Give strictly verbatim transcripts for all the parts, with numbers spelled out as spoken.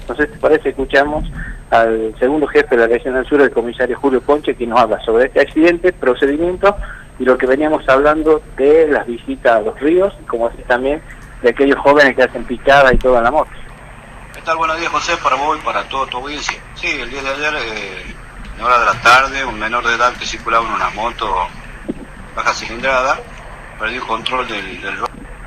Entonces, ¿te parece? Escuchamos al segundo jefe de la Regional Sur, el comisario Julio Ponche, que nos habla sobre este accidente, procedimiento y lo que veníamos hablando de las visitas a los ríos, y como así también de aquellos jóvenes que hacen picada y todo en la moto. ¿Qué tal? Buenos días, José, para vos y para toda tu audiencia. Sí, el día de ayer, eh, en hora de la tarde, un menor de edad que circulaba en una moto baja cilindrada perdió el control del, del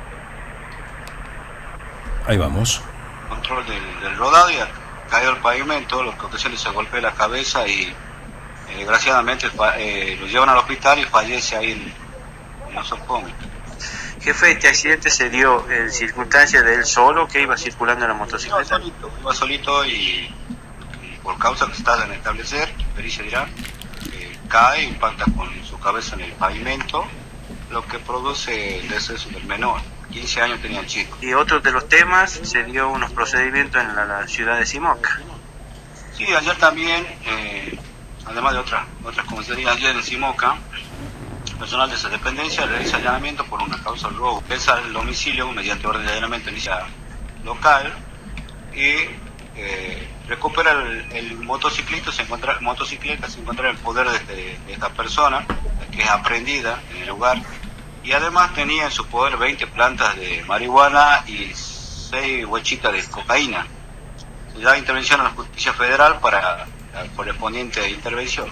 Ahí vamos. control del, del rodado y cayó al pavimento, lo que ocasiona se golpea la cabeza y eh, desgraciadamente eh, lo llevan al hospital y fallece ahí en, en los Nosocomio. Jefe, ¿este accidente se dio en circunstancias de él solo, que iba circulando en la motocicleta? Iba solito, iba solito y, y por causa que se está en establecer, pericia dirá, eh, cae, impacta con su cabeza en el pavimento, lo que produce el deceso del menor. quince años tenía el chico. Y otro de los temas, se dio unos procedimientos en la, la ciudad de Simoca. Sí, ayer también, eh, además de otras otras comisarías, ayer en Simoca, personal de esa dependencia realiza allanamiento por una causa de robo. Pesa el domicilio mediante orden de allanamiento inicial local y eh, recupera el, el motociclista, se encuentra, motocicleta, se encuentra en el poder de, este, de esta persona, que es aprehendida en el lugar. Y además tenía en su poder veinte plantas de marihuana y seis huechitas de cocaína. Se da intervención a la Justicia Federal para la correspondiente intervención.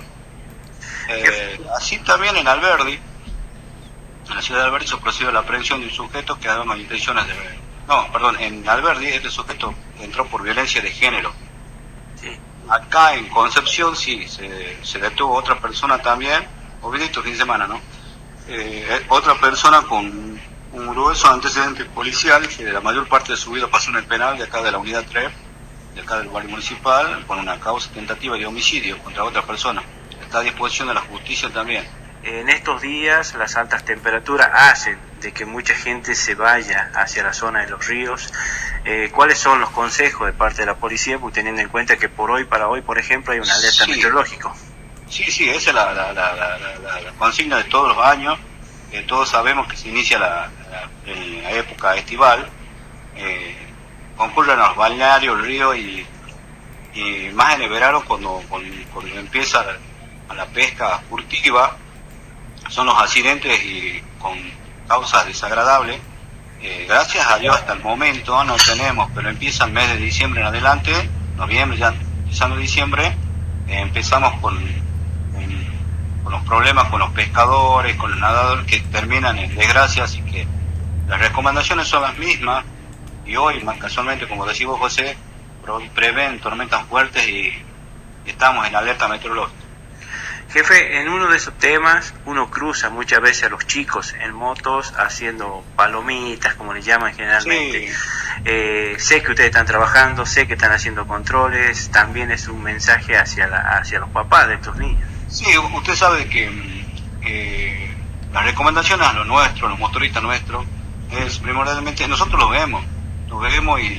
Eh, así también en Alberdi, en la ciudad de Alberdi, se procedió a la aprehensión de un sujeto que daba intenciones de... No, perdón, en Alberdi este sujeto entró por violencia de género. Sí. Acá en Concepción sí, se, se detuvo otra persona también, obviamente fin de semana, ¿no? Eh, otra persona con un grueso antecedente policial que la mayor parte de su vida pasó en el penal de acá de la unidad tres, de acá del barrio municipal, con una causa tentativa de homicidio contra otra persona. Está a disposición de la justicia también. En estos días las altas temperaturas hacen de que mucha gente se vaya hacia la zona de los ríos. Eh, ¿Cuáles son los consejos de parte de la policía, pues, teniendo en cuenta que por hoy, para hoy, por ejemplo, hay una alerta Sí. meteorológica? Sí, sí, esa es la, la, la, la, la, la consigna de todos los años. Eh, todos sabemos que se inicia la, la, en la época estival, eh, concurren a los balnearios, ríos y, y más en el verano cuando, cuando, cuando empieza la, a la pesca furtiva, son los accidentes y con causas desagradables. Eh, gracias a Dios hasta el momento no tenemos, pero empieza el mes de diciembre en adelante, noviembre, ya empezando diciembre, eh, empezamos con con los problemas con los pescadores, con los nadadores que terminan en desgracias, y que las recomendaciones son las mismas, y hoy, más casualmente, como decís vos, José, prevén tormentas fuertes y estamos en alerta meteorológica. Jefe, en uno de esos temas uno cruza muchas veces a los chicos en motos haciendo palomitas, como les llaman generalmente. Sí. Eh, sé que ustedes están trabajando, sé que están haciendo controles, también es un mensaje hacia, la, hacia los papás de estos niños. Sí, usted sabe que eh, las recomendaciones a los nuestros, los motoristas nuestros, es primordialmente, nosotros lo vemos, lo vemos y,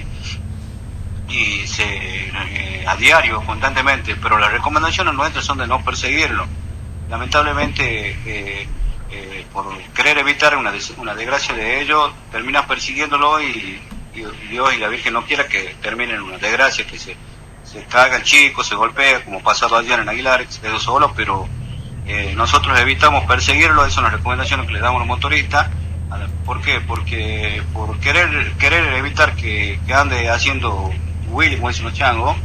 y se, eh, a diario, constantemente, pero las recomendaciones nuestras son de no perseguirlo. Lamentablemente, eh, eh, por querer evitar una, des una desgracia de ellos, terminas persiguiéndolo y, y Dios y la Virgen no quiera que termine en una desgracia, que se... se caga el chico, se golpea, como pasado ayer en Aguilar, se quedó solo, pero eh, nosotros evitamos perseguirlo. Esas son las recomendaciones que le damos a los motoristas. ¿Por qué? Porque por querer querer evitar que, que ande haciendo Willy, como dicen los changos,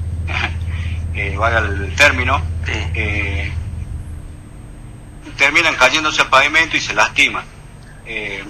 eh, vaya el término, Sí. eh, terminan cayéndose al pavimento y se lastiman. Eh,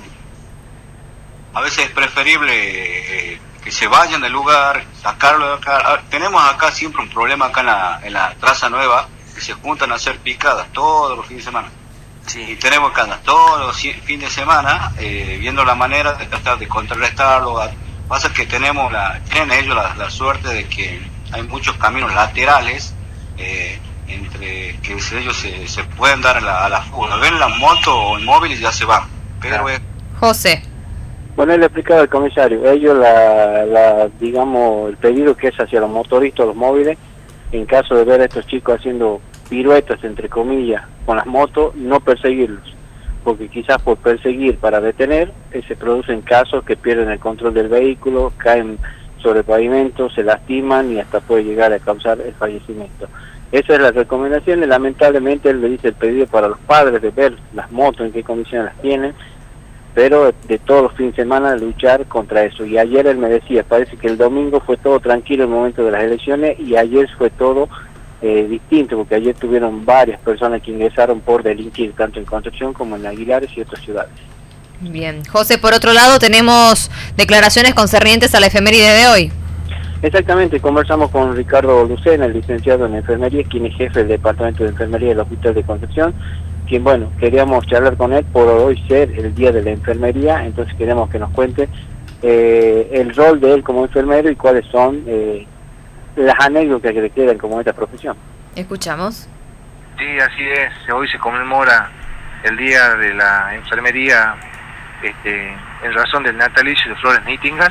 a veces es preferible... Eh, que se vayan del lugar, sacarlo de acá. Tenemos acá siempre un problema acá en la, en la traza nueva, que se juntan a hacer picadas todos los fines de semana. Sí. Y tenemos que andar todos los fines de semana eh, viendo la manera de tratar de contrarrestarlo. Pasa que tenemos la, tienen ellos la, la suerte de que hay muchos caminos laterales eh, entre que ellos se, se pueden dar a la, a la fuga. Ven la moto o el móvil y ya se van. Pero es... José. Bueno, él explicaba al comisario, ellos la, la, digamos, el pedido que es hacia los motoristas, los móviles, en caso de ver a estos chicos haciendo piruetas, entre comillas, con las motos, no perseguirlos, porque quizás por perseguir para detener, eh, se producen casos que pierden el control del vehículo, caen sobre el pavimento, se lastiman y hasta puede llegar a causar el fallecimiento. Esa es la recomendación y lamentablemente él le dice el pedido para los padres de ver las motos, en qué condiciones las tienen, pero de todos los fines de semana luchar contra eso. Y ayer él me decía, parece que el domingo fue todo tranquilo en el momento de las elecciones y ayer fue todo eh, distinto, porque ayer tuvieron varias personas que ingresaron por delinquir, tanto en Concepción como en Aguilares y otras ciudades. Bien. José, por otro lado tenemos declaraciones concernientes a la efeméride de hoy. Exactamente, conversamos con Ricardo Lucena, el licenciado en enfermería, quien es jefe del departamento de enfermería del Hospital de Concepción, quien, bueno, queríamos charlar con él por hoy ser el día de la enfermería, entonces queremos que nos cuente eh, el rol de él como enfermero y cuáles son eh, las anécdotas que le quedan como esta profesión. Escuchamos. Sí, así es, hoy se conmemora el día de la enfermería este, en razón del natalicio de Flores Nightingale.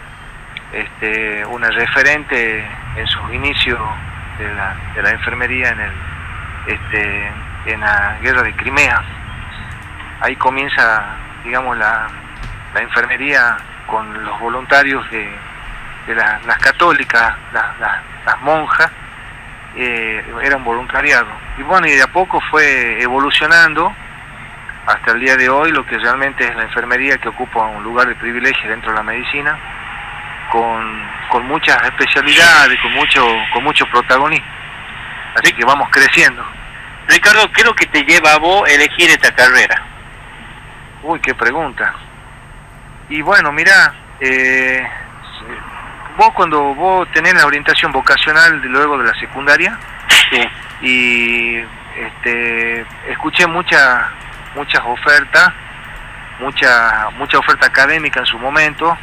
Este, una referente en sus inicios de la, de la enfermería en, el, este, en la guerra de Crimea. Ahí comienza, digamos, la, la enfermería con los voluntarios de, de la, las católicas, la, la, las monjas, eh, era un voluntariado. Y bueno, y de a poco fue evolucionando hasta el día de hoy lo que realmente es la enfermería, que ocupa un lugar de privilegio dentro de la medicina, con, con muchas especialidades, con mucho con mucho protagonismo. Así que vamos creciendo. Ricardo, ¿qué es lo que te lleva a vos a elegir esta carrera? Uy, qué pregunta. Y bueno, mirá, eh, vos cuando vos tenés la orientación vocacional de luego de la secundaria, sí, y este, escuché muchas muchas ofertas, mucha mucha oferta académica en su momento,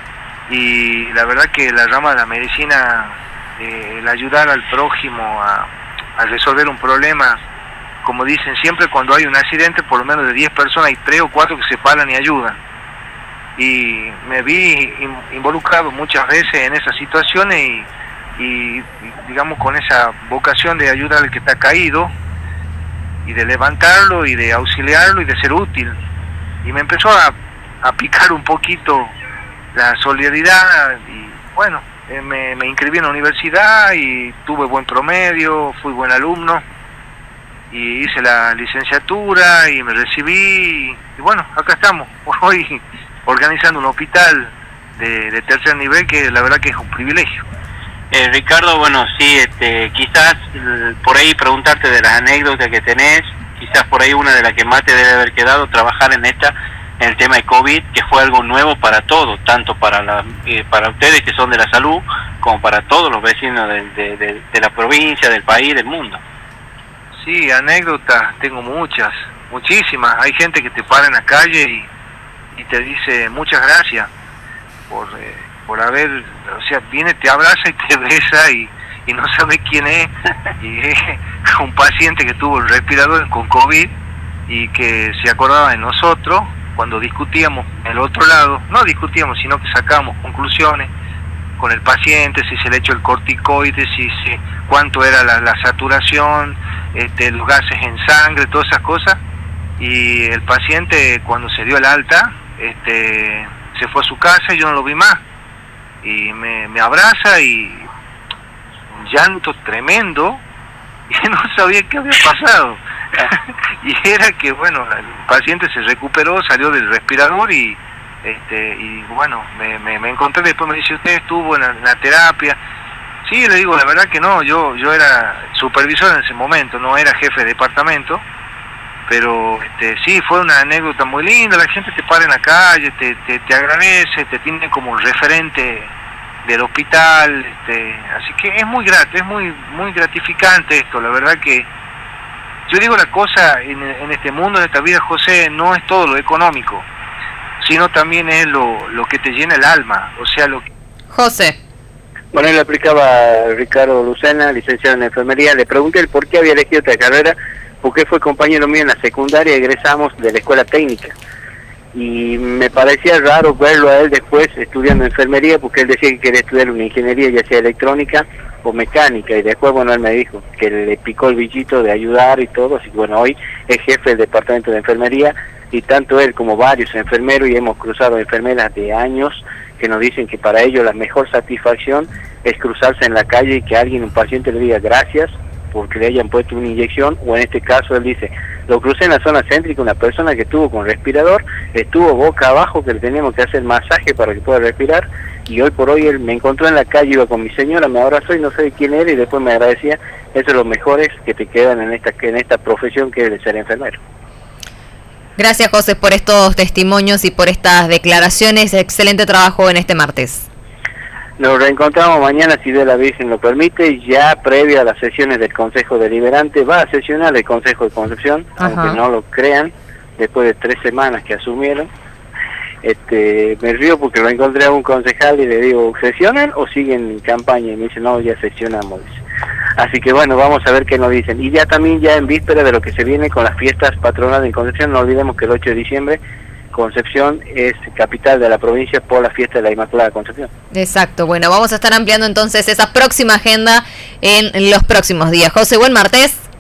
y la verdad que la rama de la medicina, eh, el ayudar al prójimo a, a resolver un problema, como dicen siempre, cuando hay un accidente, por lo menos de diez personas hay tres o cuatro que se paran y ayudan. Y me vi involucrado muchas veces en esas situaciones y, y digamos con esa vocación de ayudar al que está caído y de levantarlo y de auxiliarlo y de ser útil. Y me empezó a, a picar un poquito la solidaridad y bueno, eh, me, me inscribí en la universidad y tuve buen promedio, fui buen alumno y hice la licenciatura y me recibí y bueno, acá estamos hoy organizando un hospital de, de tercer nivel, que la verdad que es un privilegio. Eh, Ricardo, bueno, sí, este, quizás por ahí preguntarte de las anécdotas que tenés, quizás por ahí una de las que más te debe haber quedado, trabajar en esta, en el tema de COVID, que fue algo nuevo para todos, tanto para la, eh, para ustedes que son de la salud, como para todos los vecinos de, de, de, de la provincia, del país, del mundo. Sí, anécdotas tengo muchas, muchísimas. Hay gente que te para en la calle y, y te dice muchas gracias por, eh, por haber, o sea, viene, te abraza y te besa y, y no sabe quién es, y es un paciente que tuvo el respirador con COVID y que se acordaba de nosotros cuando discutíamos el otro lado, no discutíamos, sino que sacábamos conclusiones con el paciente, si se le echó el corticoide, si, si cuánto era la, la saturación, este, los gases en sangre, todas esas cosas, y el paciente cuando se dio el alta, este, se fue a su casa y yo no lo vi más, y me, me abraza y un llanto tremendo, y no sabía qué había pasado. Y era que bueno, el paciente se recuperó, salió del respirador y este y bueno, me, me, me encontré después, me dice, ¿usted estuvo en la, en la terapia? Sí, le digo, la verdad que no, yo yo era supervisor en ese momento, no era jefe de departamento, pero este sí, fue una anécdota muy linda, la gente te para en la calle, te, te, te agradece, te tiene como un referente del hospital, este, así que es muy grato, es muy muy gratificante esto, la verdad que yo digo la cosa, en, en este mundo, en esta vida, José, no es todo lo económico, sino también es lo, lo que te llena el alma, o sea, lo que... José. Bueno, él aplicaba a Ricardo Lucena, licenciado en enfermería. Le pregunté el por qué había elegido esta carrera, porque fue compañero mío en la secundaria, egresamos de la escuela técnica. Y me parecía raro verlo a él después estudiando enfermería, porque él decía que quería estudiar una ingeniería, ya sea electrónica o mecánica, y después, bueno, él me dijo que le picó el bichito de ayudar y todo, así que bueno, hoy es jefe del departamento de enfermería, y tanto él como varios enfermeros, y hemos cruzado enfermeras de años que nos dicen que para ellos la mejor satisfacción es cruzarse en la calle y que alguien, un paciente, le diga gracias porque le hayan puesto una inyección, o en este caso él dice, lo crucé en la zona céntrica, una persona que estuvo con respirador, estuvo boca abajo, que le teníamos que hacer masaje para que pueda respirar, y hoy por hoy él me encontró en la calle, iba con mi señora, me abrazó y no sé de quién era, y después me agradecía. Eso es lo mejores que te quedan en esta, en esta profesión que es de ser enfermero. Gracias, José, por estos testimonios y por estas declaraciones. Excelente trabajo en este martes. Nos reencontramos mañana, si Dios la Virgen lo permite, ya previo a las sesiones del Consejo Deliberante. Va a sesionar el Consejo de Concepción, Ajá. aunque no lo crean, después de tres semanas que asumieron. Este, me río porque lo encontré a un concejal y le digo, ¿sesionan o siguen en campaña? Y me dice, no, ya sesionamos. Así que bueno, vamos a ver qué nos dicen. Y ya también, ya en víspera de lo que se viene con las fiestas patronales en Concepción, no olvidemos que el ocho de diciembre Concepción es capital de la provincia por la fiesta de la Inmaculada Concepción. Exacto, bueno, vamos a estar ampliando entonces esa próxima agenda en los próximos días. José, buen martes.